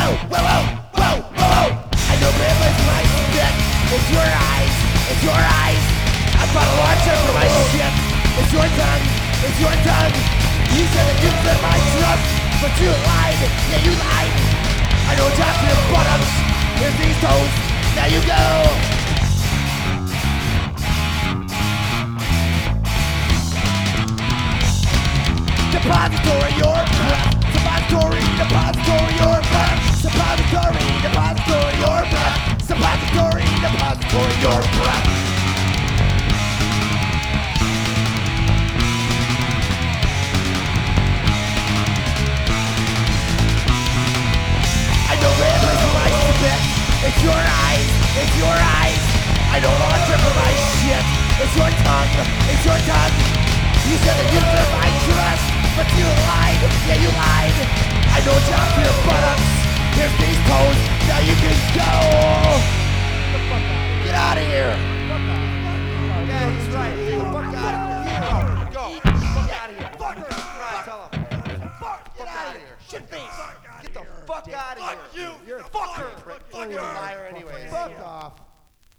I know privilege might stick. It's your eyes, it's your eyes. I bought a launcher for my ship. It's your tongue, it's your tongue. You said that you said my trust, but you lied, yeah you lied. I know top to your bottoms. Here's these toes, now you go. Depository your breath. Suppository, depository your breath. Suppository, depository your breath. Suppository, depository your breath. I know where there's a right to bet. It's your eyes, it's your eyes. I don't want to for my shit. It's your tongue, it's your tongue. You said that you deserve my trust, but you lied, yeah you lied. I know down to your buttocks. Here's these toes, now you can go. Get out of here. Yeah, he's right. Get the fuck out of here. Go. Fuck out of here. Fuck her. Right, tell him. Get out of here. Shit face. Get the fuck out of here. Fuck you. You're a fucker. You're a liar anyways. Fuck off.